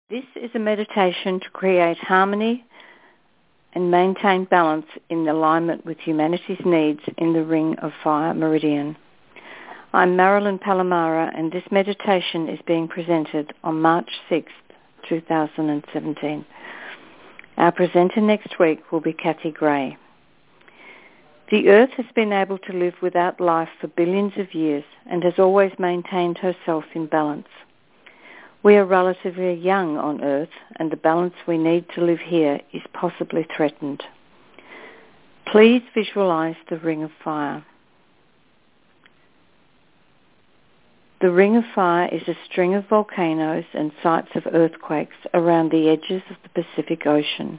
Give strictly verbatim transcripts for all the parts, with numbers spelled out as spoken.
This is a meditation to create harmony and maintain balance in alignment with humanity's needs in the Ring of Fire Meridian. I'm Marilyn Palomara, and this meditation is being presented on March sixth, two thousand seventeen. Our presenter next week will be Kathy Gray. The Earth has been able to live without life for billions of years and has always maintained herself in balance. We are relatively young on Earth, and the balance we need to live here is possibly threatened. Please visualize the Ring of Fire. The Ring of Fire is a string of volcanoes and sites of earthquakes around the edges of the Pacific Ocean.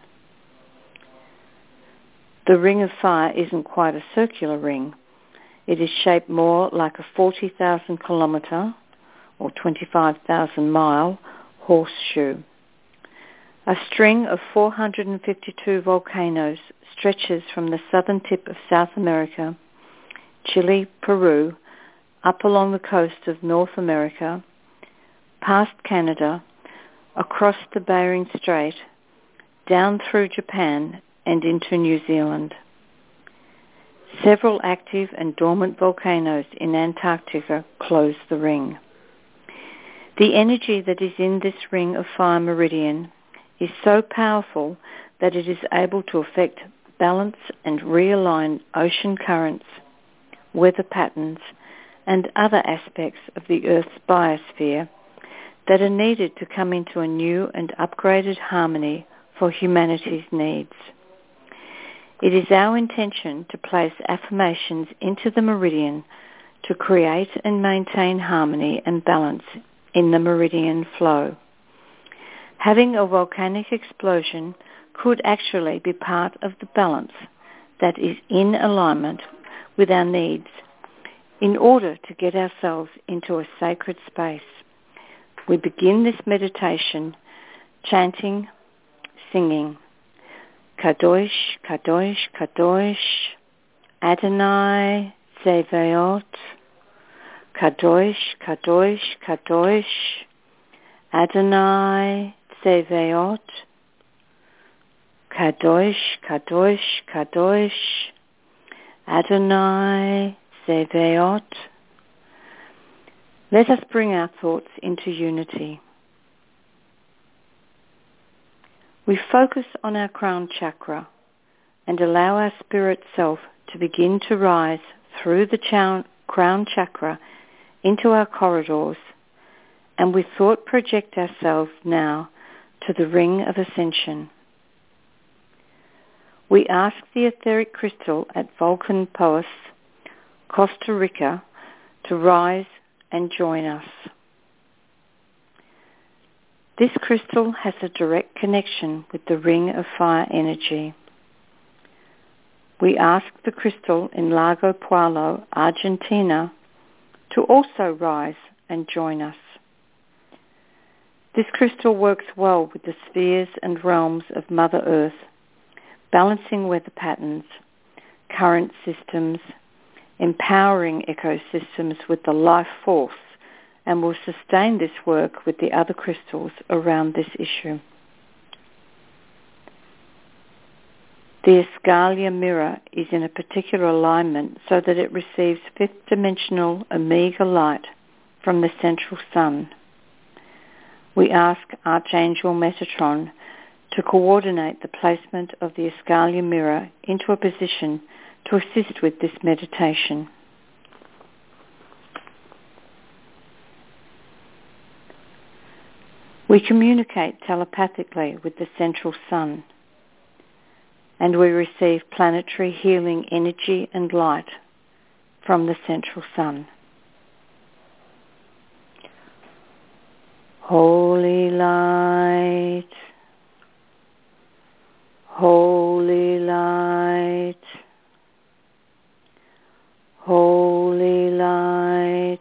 The Ring of Fire isn't quite a circular ring. It is shaped more like a forty thousand kilometre or twenty-five thousand mile horseshoe. A string of four hundred fifty-two volcanoes stretches from the southern tip of South America, Chile, Peru, up along the coast of North America, past Canada, across the Bering Strait, down through Japan and into New Zealand. Several active and dormant volcanoes in Antarctica close the ring. The energy that is in this Ring of Fire Meridian is so powerful that it is able to affect balance and realign ocean currents, weather patterns, and other aspects of the Earth's biosphere that are needed to come into a new and upgraded harmony for humanity's needs. It is our intention to place affirmations into the meridian to create and maintain harmony and balance in the meridian flow. Having a volcanic explosion could actually be part of the balance that is in alignment with our needs in order to get ourselves into a sacred space. We begin this meditation chanting, singing, Kadosh, Kadosh, Kadosh, Adonai Zevaot, Kadosh, Kadosh, Kadosh, Adonai Zevaot, Kadosh, Kadosh, Kadosh, Adonai Zevaot. Let us bring our thoughts into unity. We focus on our crown chakra and allow our spirit self to begin to rise through the ch- crown chakra into our corridors, and with thought project ourselves now to the Ring of Ascension. We ask the etheric crystal at Volcan Poas, Costa Rica, to rise and join us. This crystal has a direct connection with the Ring of Fire energy. We ask the crystal in Lago Puelo, Argentina, to also rise and join us. This crystal works well with the spheres and realms of Mother Earth, balancing weather patterns, current systems, empowering ecosystems with the life force, and will sustain this work with the other crystals around this issue. The Escalia mirror is in a particular alignment so that it receives fifth dimensional omega light from the central sun. We ask Archangel Metatron to coordinate the placement of the Escalia mirror into a position to assist with this meditation. We communicate telepathically with the central sun, and we receive planetary healing energy and light from the central sun. Holy light, holy light, holy light.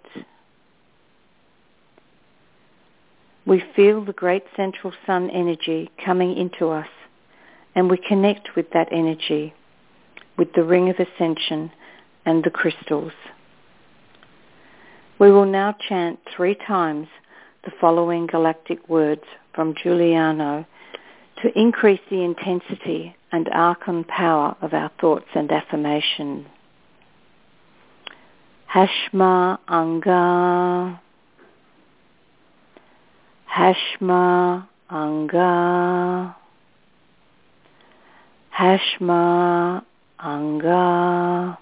We feel the great central sun energy coming into us, and we connect with that energy, with the Ring of Ascension and the crystals. We will now chant three times the following galactic words from Giuliano to increase the intensity and archon power of our thoughts and affirmation. Hashma Anga, Hashma Anga, Hashma Anga.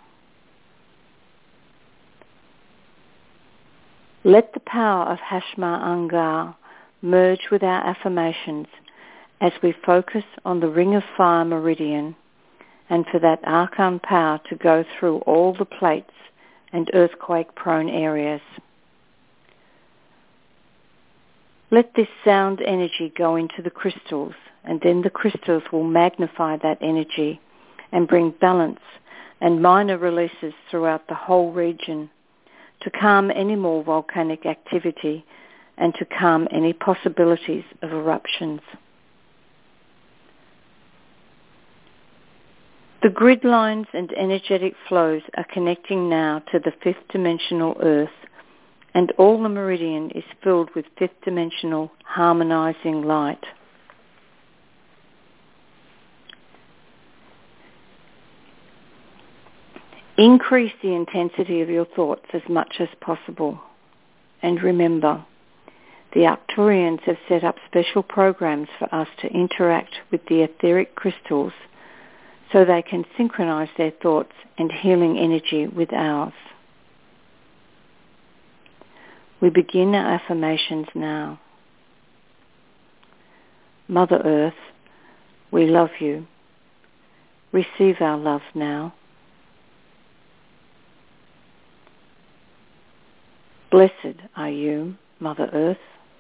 Let the power of Hashma Anga merge with our affirmations as we focus on the Ring of Fire meridian, and for that archon power to go through all the plates and earthquake-prone areas. Let this sound energy go into the crystals, and then the crystals will magnify that energy and bring balance and minor releases throughout the whole region to calm any more volcanic activity and to calm any possibilities of eruptions. The grid lines and energetic flows are connecting now to the fifth dimensional earth, and all the meridian is filled with fifth dimensional harmonizing light. Increase the intensity of your thoughts as much as possible. And remember, the Arcturians have set up special programs for us to interact with the etheric crystals so they can synchronize their thoughts and healing energy with ours. We begin our affirmations now. Mother Earth, we love you. Receive our love now. Blessed are you, Mother Earth.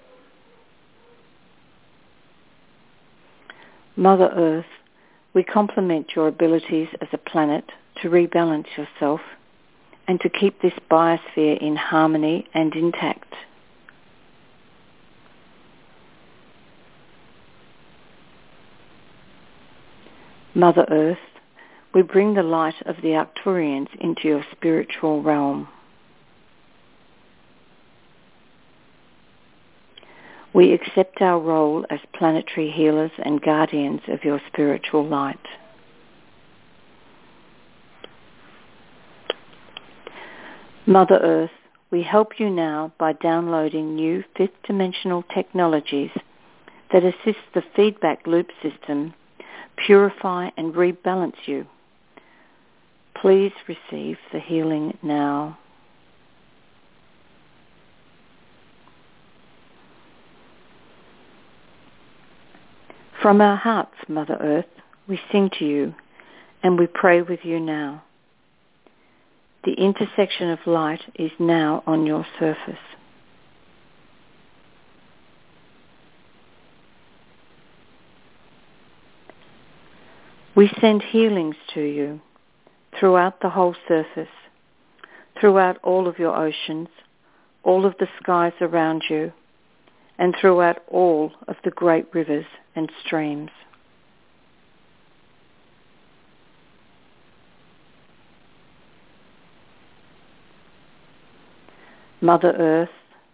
Mother Earth, we compliment your abilities as a planet to rebalance yourself and to keep this biosphere in harmony and intact. Mother Earth, we bring the light of the Arcturians into your spiritual realm. We accept our role as planetary healers and guardians of your spiritual light. Mother Earth, we help you now by downloading new fifth dimensional technologies that assist the feedback loop system, purify and rebalance you. Please receive the healing now. From our hearts, Mother Earth, we sing to you and we pray with you now. The intersection of light is now on your surface. We send healings to you throughout the whole surface, throughout all of your oceans, all of the skies around you, and throughout all of the great rivers and streams. Mother Earth,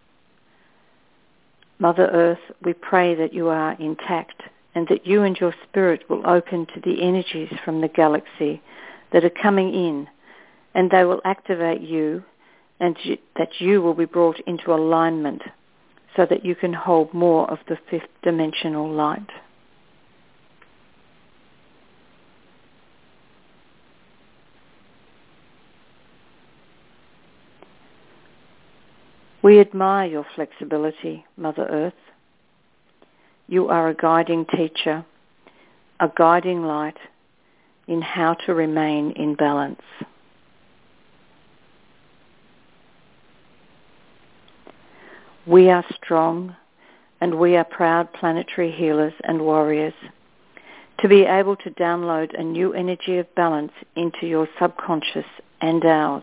Mother Earth, we pray that you are intact and that you and your spirit will open to the energies from the galaxy that are coming in, and they will activate you, and you, that you will be brought into alignment so that you can hold more of the fifth dimensional light. We admire your flexibility, Mother Earth. You are a guiding teacher, a guiding light in how to remain in balance. We are strong and we are proud planetary healers and warriors to be able to download a new energy of balance into your subconscious and ours.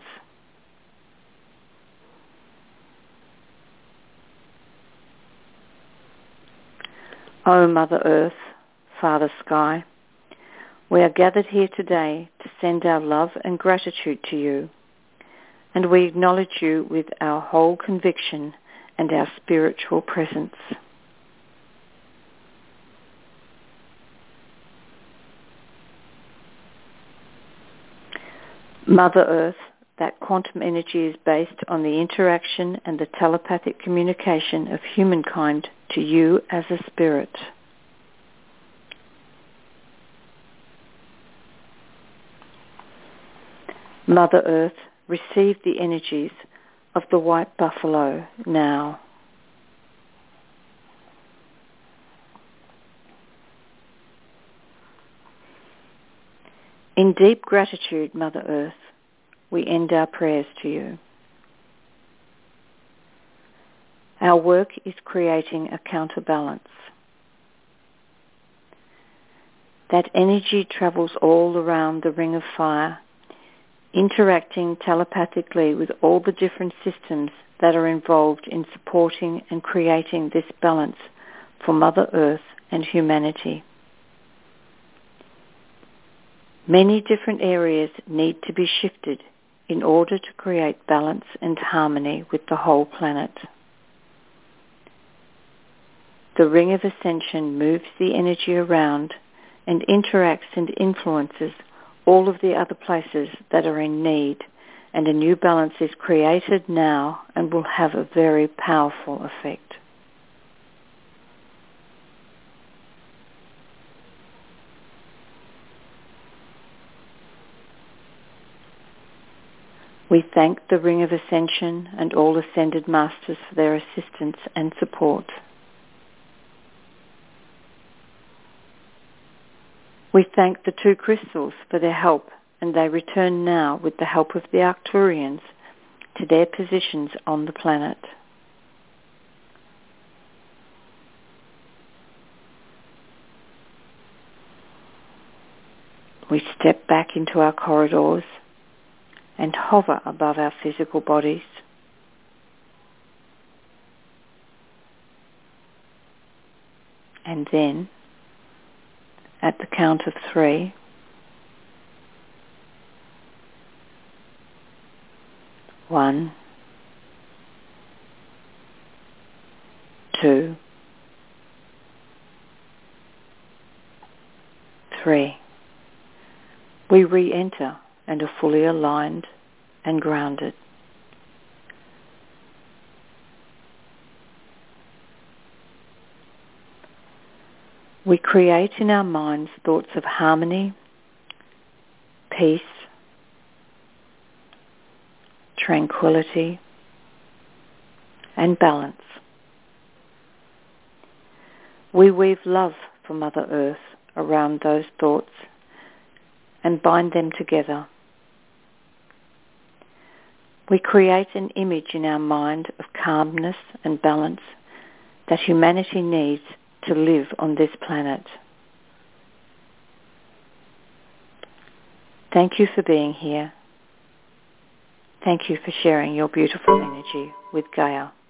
O Mother Earth, Father Sky, we are gathered here today to send our love and gratitude to you, and we acknowledge you with our whole conviction and our spiritual presence. Mother Earth, that quantum energy is based on the interaction and the telepathic communication of humankind to you as a spirit. Mother Earth, receive the energies of the white buffalo now. In deep gratitude, Mother Earth, we end our prayers to you. Our work is creating a counterbalance. That energy travels all around the ring of fire, interacting telepathically with all the different systems that are involved in supporting and creating this balance for Mother Earth and humanity. Many different areas need to be shifted in order to create balance and harmony with the whole planet. The Ring of Ascension moves the energy around and interacts and influences all of the other places that are in need, and a new balance is created now and will have a very powerful effect. We thank the Ring of Ascension and all Ascended Masters for their assistance and support. We thank the two crystals for their help, and they return now with the help of the Arcturians to their positions on the planet. We step back into our corridors and hover above our physical bodies. And then, at the count of three, one, two, three, we re-enter and are fully aligned and grounded. We create in our minds thoughts of harmony, peace, tranquility, and balance. We weave love for Mother Earth around those thoughts and bind them together. We create an image in our mind of calmness and balance that humanity needs to live on this planet. Thank you for being here. Thank you for sharing your beautiful energy with Gaia.